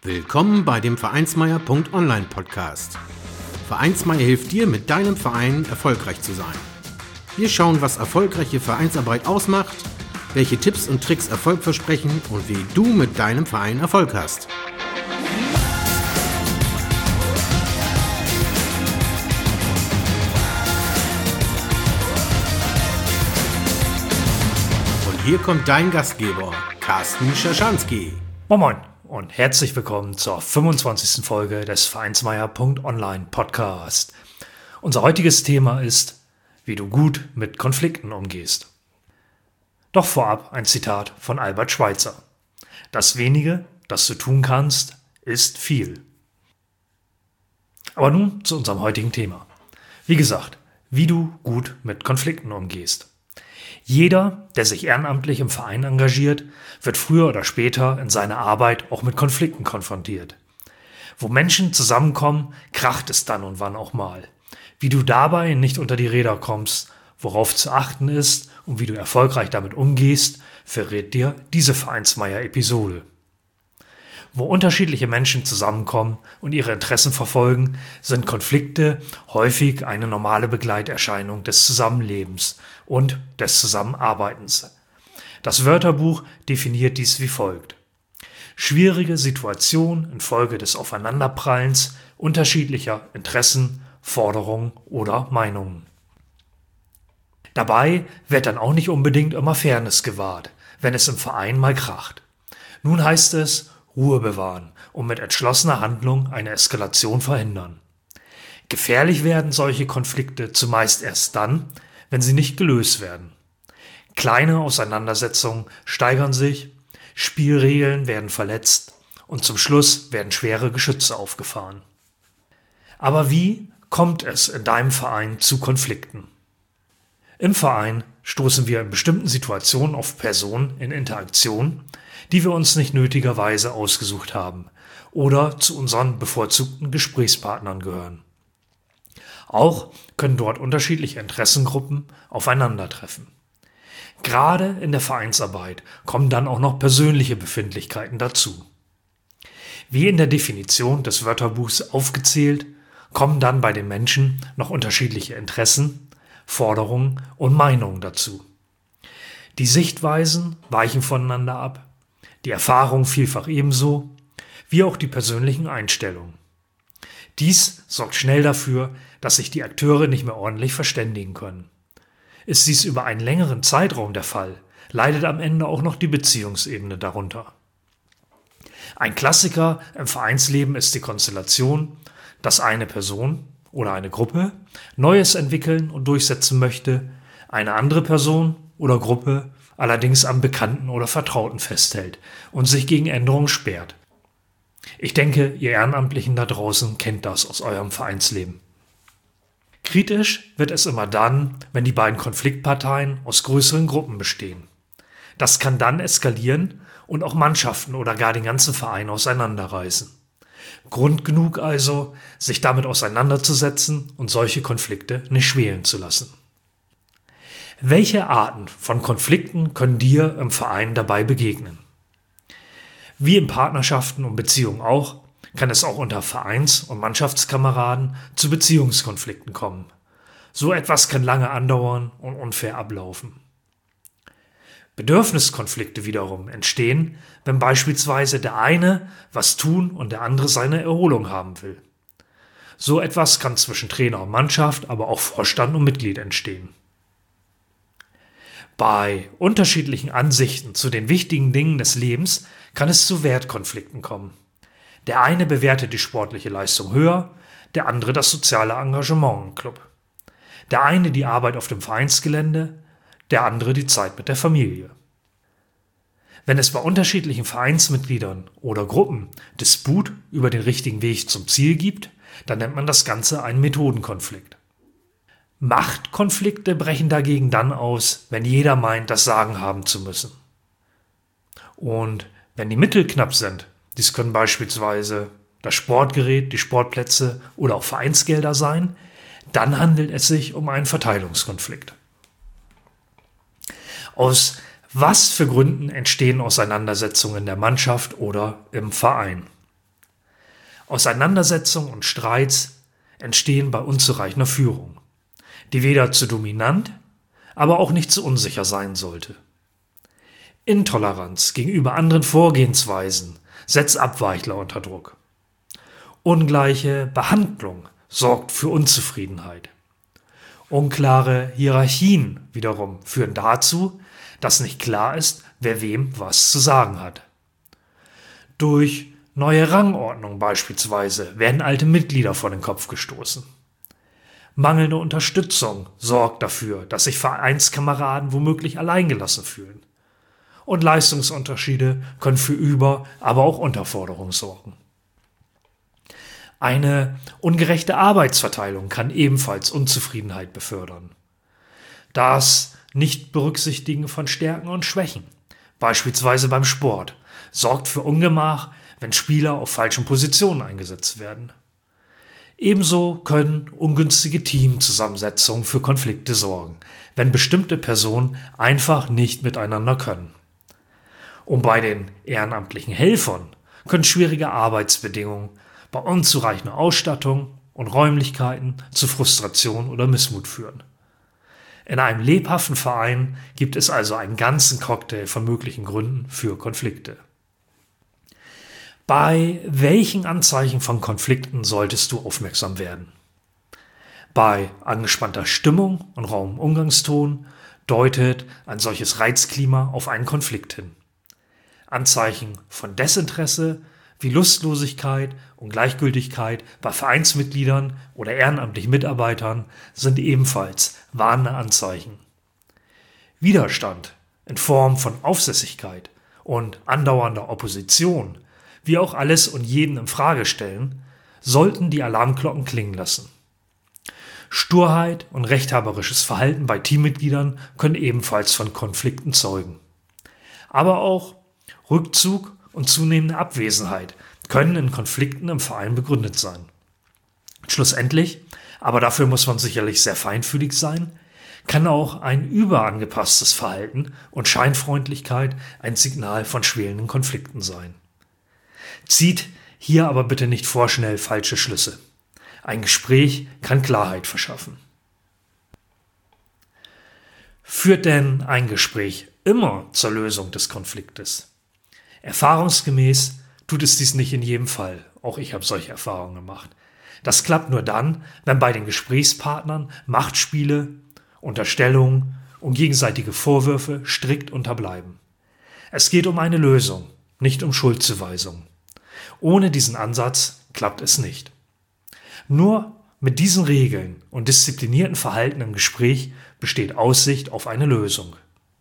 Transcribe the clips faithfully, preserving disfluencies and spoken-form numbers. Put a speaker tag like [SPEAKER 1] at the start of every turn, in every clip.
[SPEAKER 1] Willkommen bei dem Vereinsmeier Punkt online Podcast. Vereinsmeier hilft dir, mit deinem Verein erfolgreich zu sein. Wir schauen, was erfolgreiche Vereinsarbeit ausmacht, welche Tipps und Tricks Erfolg versprechen und wie du mit deinem Verein Erfolg hast. Und hier kommt dein Gastgeber, Carsten Schaschanski.
[SPEAKER 2] Moin Moin und herzlich willkommen zur fünfundzwanzigsten Folge des Vereinsmeier Punkt online Podcast. Unser heutiges Thema ist, wie du gut mit Konflikten umgehst. Doch vorab ein Zitat von Albert Schweitzer. Das wenige, das du tun kannst, ist viel. Aber nun zu unserem heutigen Thema. Wie gesagt, wie du gut mit Konflikten umgehst. Jeder, der sich ehrenamtlich im Verein engagiert, wird früher oder später in seiner Arbeit auch mit Konflikten konfrontiert. Wo Menschen zusammenkommen, kracht es dann und wann auch mal. Wie du dabei nicht unter die Räder kommst, worauf zu achten ist und wie du erfolgreich damit umgehst, verrät dir diese Vereinsmeier-Episode. Wo unterschiedliche Menschen zusammenkommen und ihre Interessen verfolgen, sind Konflikte häufig eine normale Begleiterscheinung des Zusammenlebens und des Zusammenarbeitens. Das Wörterbuch definiert dies wie folgt: schwierige Situationen infolge des Aufeinanderprallens unterschiedlicher Interessen, Forderungen oder Meinungen. Dabei wird dann auch nicht unbedingt immer Fairness gewahrt, wenn es im Verein mal kracht. Nun heißt es, Ruhe bewahren und mit entschlossener Handlung eine Eskalation verhindern. Gefährlich werden solche Konflikte zumeist erst dann, wenn sie nicht gelöst werden. Kleine Auseinandersetzungen steigern sich, Spielregeln werden verletzt und zum Schluss werden schwere Geschütze aufgefahren. Aber wie kommt es in deinem Verein zu Konflikten? Im Verein stoßen wir in bestimmten Situationen auf Personen in Interaktion, die wir uns nicht nötigerweise ausgesucht haben oder zu unseren bevorzugten Gesprächspartnern gehören. Auch können dort unterschiedliche Interessengruppen aufeinandertreffen. Gerade in der Vereinsarbeit kommen dann auch noch persönliche Befindlichkeiten dazu. Wie in der Definition des Wörterbuchs aufgezählt, kommen dann bei den Menschen noch unterschiedliche Interessen, Forderungen und Meinungen dazu. Die Sichtweisen weichen voneinander ab, die Erfahrung vielfach ebenso, wie auch die persönlichen Einstellungen. Dies sorgt schnell dafür, dass sich die Akteure nicht mehr ordentlich verständigen können. Ist dies über einen längeren Zeitraum der Fall, leidet am Ende auch noch die Beziehungsebene darunter. Ein Klassiker im Vereinsleben ist die Konstellation, dass eine Person oder eine Gruppe Neues entwickeln und durchsetzen möchte, eine andere Person oder Gruppe allerdings am Bekannten oder Vertrauten festhält und sich gegen Änderungen sperrt. Ich denke, ihr Ehrenamtlichen da draußen kennt das aus eurem Vereinsleben. Kritisch wird es immer dann, wenn die beiden Konfliktparteien aus größeren Gruppen bestehen. Das kann dann eskalieren und auch Mannschaften oder gar den ganzen Verein auseinanderreißen. Grund genug also, sich damit auseinanderzusetzen und solche Konflikte nicht schwelen zu lassen. Welche Arten von Konflikten können dir im Verein dabei begegnen? Wie in Partnerschaften und Beziehungen auch, kann es auch unter Vereins- und Mannschaftskameraden zu Beziehungskonflikten kommen. So etwas kann lange andauern und unfair ablaufen. Bedürfniskonflikte wiederum entstehen, wenn beispielsweise der eine was tun und der andere seine Erholung haben will. So etwas kann zwischen Trainer und Mannschaft, aber auch Vorstand und Mitglied entstehen. Bei unterschiedlichen Ansichten zu den wichtigen Dingen des Lebens kann es zu Wertkonflikten kommen. Der eine bewertet die sportliche Leistung höher, der andere das soziale Engagement im Club. Der eine die Arbeit auf dem Vereinsgelände, der andere die Zeit mit der Familie. Wenn es bei unterschiedlichen Vereinsmitgliedern oder Gruppen Disput über den richtigen Weg zum Ziel gibt, dann nennt man das Ganze einen Methodenkonflikt. Machtkonflikte brechen dagegen dann aus, wenn jeder meint, das Sagen haben zu müssen. Und wenn die Mittel knapp sind, dies können beispielsweise das Sportgerät, die Sportplätze oder auch Vereinsgelder sein, dann handelt es sich um einen Verteilungskonflikt. Aus was für Gründen entstehen Auseinandersetzungen in der Mannschaft oder im Verein? Auseinandersetzungen und Streits entstehen bei unzureichender Führung, die weder zu dominant, aber auch nicht zu unsicher sein sollte. Intoleranz gegenüber anderen Vorgehensweisen setzt Abweichler unter Druck. Ungleiche Behandlung sorgt für Unzufriedenheit. Unklare Hierarchien wiederum führen dazu, dass nicht klar ist, wer wem was zu sagen hat. Durch neue Rangordnung beispielsweise werden alte Mitglieder vor den Kopf gestoßen. Mangelnde Unterstützung sorgt dafür, dass sich Vereinskameraden womöglich alleingelassen fühlen. Und Leistungsunterschiede können für Über-, aber auch Unterforderung sorgen. Eine ungerechte Arbeitsverteilung kann ebenfalls Unzufriedenheit befördern. Das Nichtberücksichtigen von Stärken und Schwächen, beispielsweise beim Sport, sorgt für Ungemach, wenn Spieler auf falschen Positionen eingesetzt werden. Ebenso können ungünstige Teamzusammensetzungen für Konflikte sorgen, wenn bestimmte Personen einfach nicht miteinander können. Und bei den ehrenamtlichen Helfern können schwierige Arbeitsbedingungen bei unzureichender Ausstattung und Räumlichkeiten zu Frustration oder Missmut führen. In einem lebhaften Verein gibt es also einen ganzen Cocktail von möglichen Gründen für Konflikte. Bei welchen Anzeichen von Konflikten solltest du aufmerksam werden? Bei angespannter Stimmung und rauem Umgangston deutet ein solches Reizklima auf einen Konflikt hin. Anzeichen von Desinteresse wie Lustlosigkeit und Gleichgültigkeit bei Vereinsmitgliedern oder ehrenamtlichen Mitarbeitern sind ebenfalls warnende Anzeichen. Widerstand in Form von Aufsässigkeit und andauernder Opposition, wie auch alles und jeden in Frage stellen, sollten die Alarmglocken klingen lassen. Sturheit und rechthaberisches Verhalten bei Teammitgliedern können ebenfalls von Konflikten zeugen. Aber auch Rückzug und zunehmende Abwesenheit können in Konflikten im Verein begründet sein. Schlussendlich, aber dafür muss man sicherlich sehr feinfühlig sein, kann auch ein überangepasstes Verhalten und Scheinfreundlichkeit ein Signal von schwelenden Konflikten sein. Zieht hier aber bitte nicht vorschnell falsche Schlüsse. Ein Gespräch kann Klarheit verschaffen. Führt denn ein Gespräch immer zur Lösung des Konfliktes? Erfahrungsgemäß tut es dies nicht in jedem Fall. Auch ich habe solche Erfahrungen gemacht. Das klappt nur dann, wenn bei den Gesprächspartnern Machtspiele, Unterstellungen und gegenseitige Vorwürfe strikt unterbleiben. Es geht um eine Lösung, nicht um Schuldzuweisung. Ohne diesen Ansatz klappt es nicht. Nur mit diesen Regeln und disziplinierten Verhalten im Gespräch besteht Aussicht auf eine Lösung.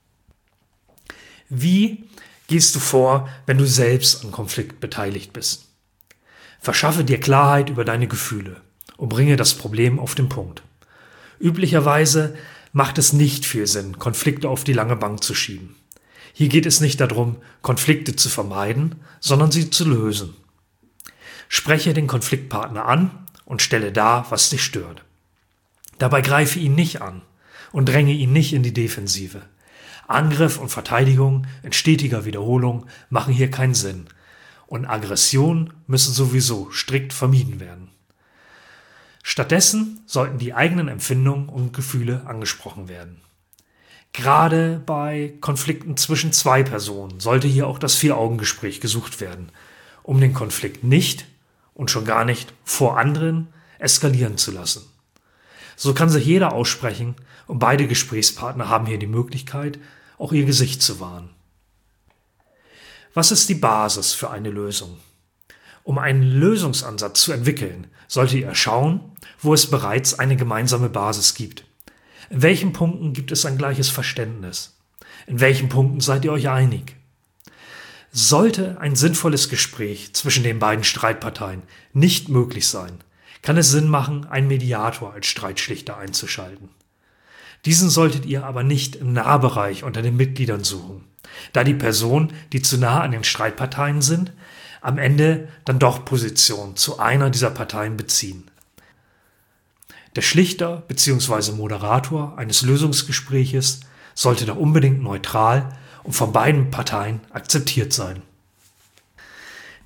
[SPEAKER 2] Wie gehst du vor, wenn du selbst am Konflikt beteiligt bist? Verschaffe dir Klarheit über deine Gefühle und bringe das Problem auf den Punkt. Üblicherweise macht es nicht viel Sinn, Konflikte auf die lange Bank zu schieben. Hier geht es nicht darum, Konflikte zu vermeiden, sondern sie zu lösen. Spreche den Konfliktpartner an und stelle dar, was dich stört. Dabei greife ihn nicht an und dränge ihn nicht in die Defensive. Angriff und Verteidigung in stetiger Wiederholung machen hier keinen Sinn und Aggressionen müssen sowieso strikt vermieden werden. Stattdessen sollten die eigenen Empfindungen und Gefühle angesprochen werden. Gerade bei Konflikten zwischen zwei Personen sollte hier auch das Vier-Augen-Gespräch gesucht werden, um den Konflikt nicht und schon gar nicht vor anderen eskalieren zu lassen. So kann sich jeder aussprechen und beide Gesprächspartner haben hier die Möglichkeit, auch ihr Gesicht zu wahren. Was ist die Basis für eine Lösung? Um einen Lösungsansatz zu entwickeln, solltet ihr schauen, wo es bereits eine gemeinsame Basis gibt. In welchen Punkten gibt es ein gleiches Verständnis? In welchen Punkten seid ihr euch einig? Sollte ein sinnvolles Gespräch zwischen den beiden Streitparteien nicht möglich sein, kann es Sinn machen, einen Mediator als Streitschlichter einzuschalten. Diesen solltet ihr aber nicht im Nahbereich unter den Mitgliedern suchen, da die Personen, die zu nah an den Streitparteien sind, am Ende dann doch Position zu einer dieser Parteien beziehen. Der Schlichter bzw. Moderator eines Lösungsgespräches sollte da unbedingt neutral und von beiden Parteien akzeptiert sein.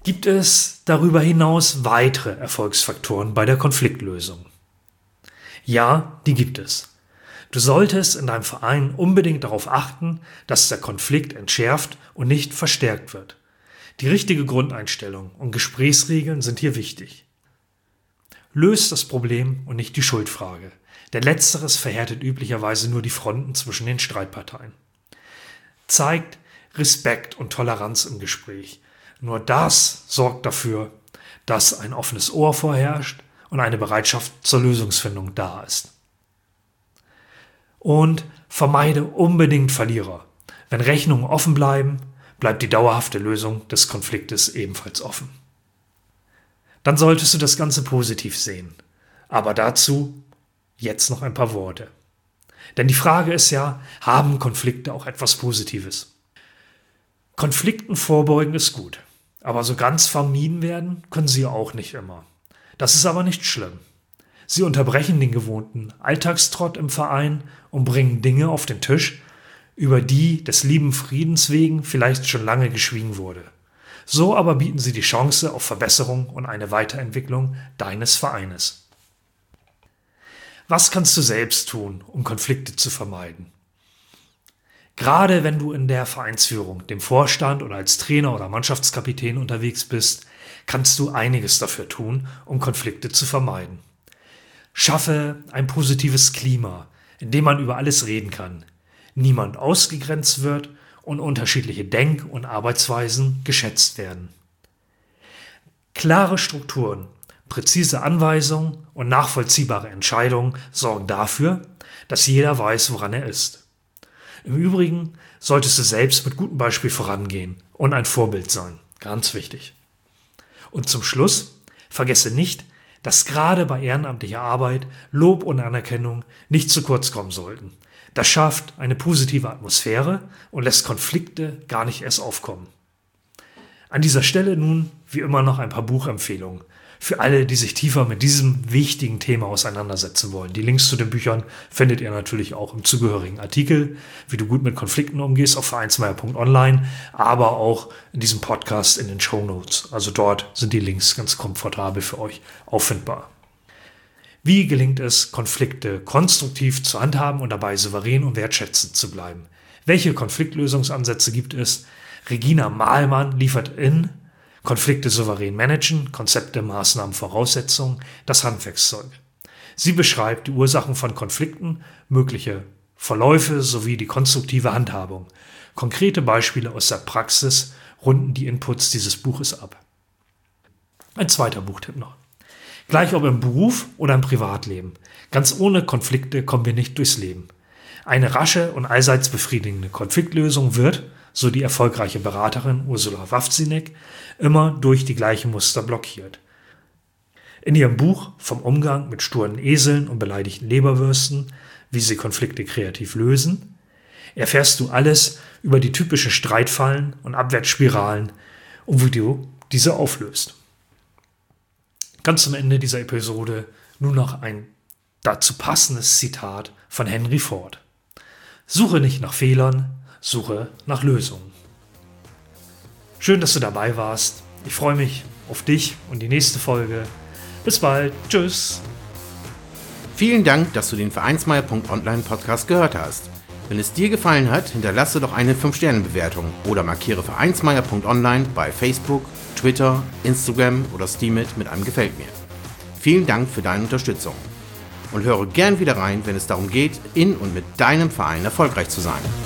[SPEAKER 2] Gibt es darüber hinaus weitere Erfolgsfaktoren bei der Konfliktlösung? Ja, die gibt es. Du solltest in deinem Verein unbedingt darauf achten, dass der Konflikt entschärft und nicht verstärkt wird. Die richtige Grundeinstellung und Gesprächsregeln sind hier wichtig. Löst das Problem und nicht die Schuldfrage, denn letzteres verhärtet üblicherweise nur die Fronten zwischen den Streitparteien. Zeigt Respekt und Toleranz im Gespräch. Nur das sorgt dafür, dass ein offenes Ohr vorherrscht und eine Bereitschaft zur Lösungsfindung da ist. Und vermeide unbedingt Verlierer. Wenn Rechnungen offen bleiben, bleibt die dauerhafte Lösung des Konfliktes ebenfalls offen. Dann solltest du das Ganze positiv sehen. Aber dazu jetzt noch ein paar Worte. Denn die Frage ist ja, haben Konflikte auch etwas Positives? Konflikten vorbeugen ist gut, aber so ganz vermieden werden können sie auch nicht immer. Das ist aber nicht schlimm. Sie unterbrechen den gewohnten Alltagstrott im Verein und bringen Dinge auf den Tisch, über die des lieben Friedens wegen vielleicht schon lange geschwiegen wurde. So aber bieten sie die Chance auf Verbesserung und eine Weiterentwicklung deines Vereines. Was kannst du selbst tun, um Konflikte zu vermeiden? Gerade wenn du in der Vereinsführung, dem Vorstand oder als Trainer oder Mannschaftskapitän unterwegs bist, kannst du einiges dafür tun, um Konflikte zu vermeiden. Schaffe ein positives Klima, in dem man über alles reden kann, niemand ausgegrenzt wird und unterschiedliche Denk- und Arbeitsweisen geschätzt werden. Klare Strukturen, präzise Anweisungen und nachvollziehbare Entscheidungen sorgen dafür, dass jeder weiß, woran er ist. Im Übrigen solltest du selbst mit gutem Beispiel vorangehen und ein Vorbild sein. Ganz wichtig. Und zum Schluss, vergesse nicht, dass gerade bei ehrenamtlicher Arbeit Lob und Anerkennung nicht zu kurz kommen sollten. Das schafft eine positive Atmosphäre und lässt Konflikte gar nicht erst aufkommen. An dieser Stelle nun wie immer noch ein paar Buchempfehlungen für alle, die sich tiefer mit diesem wichtigen Thema auseinandersetzen wollen. Die Links zu den Büchern findet ihr natürlich auch im zugehörigen Artikel, wie du gut mit Konflikten umgehst, auf vereinsmeier punkt online, aber auch in diesem Podcast in den Shownotes. Also dort sind die Links ganz komfortabel für euch auffindbar. Wie gelingt es, Konflikte konstruktiv zu handhaben und dabei souverän und wertschätzend zu bleiben? Welche Konfliktlösungsansätze gibt es? Regina Mahlmann liefert in Konflikte souverän managen, Konzepte, Maßnahmen, Voraussetzungen, das Handwerkszeug. Sie beschreibt die Ursachen von Konflikten, mögliche Verläufe sowie die konstruktive Handhabung. Konkrete Beispiele aus der Praxis runden die Inputs dieses Buches ab. Ein zweiter Buchtipp noch. Gleich ob im Beruf oder im Privatleben. Ganz ohne Konflikte kommen wir nicht durchs Leben. Eine rasche und allseits befriedigende Konfliktlösung wird, so die erfolgreiche Beraterin Ursula Wawzinek, immer durch die gleichen Muster blockiert. In ihrem Buch Vom Umgang mit sturen Eseln und beleidigten Leberwürsten, wie sie Konflikte kreativ lösen, erfährst du alles über die typischen Streitfallen und Abwärtsspiralen und wie du diese auflöst. Ganz zum Ende dieser Episode nun noch ein dazu passendes Zitat von Henry Ford. Suche nicht nach Fehlern, suche nach Lösungen. Schön, dass du dabei warst. Ich freue mich auf dich und die nächste Folge. Bis bald. Tschüss.
[SPEAKER 1] Vielen Dank, dass du den vereinsmeier punkt online Podcast gehört hast. Wenn es dir gefallen hat, hinterlasse doch eine fünf Sterne Bewertung oder markiere vereinsmeier punkt online bei Facebook, Twitter, Instagram oder Steemit mit einem Gefällt mir. Vielen Dank für deine Unterstützung. Und höre gern wieder rein, wenn es darum geht, in und mit deinem Verein erfolgreich zu sein.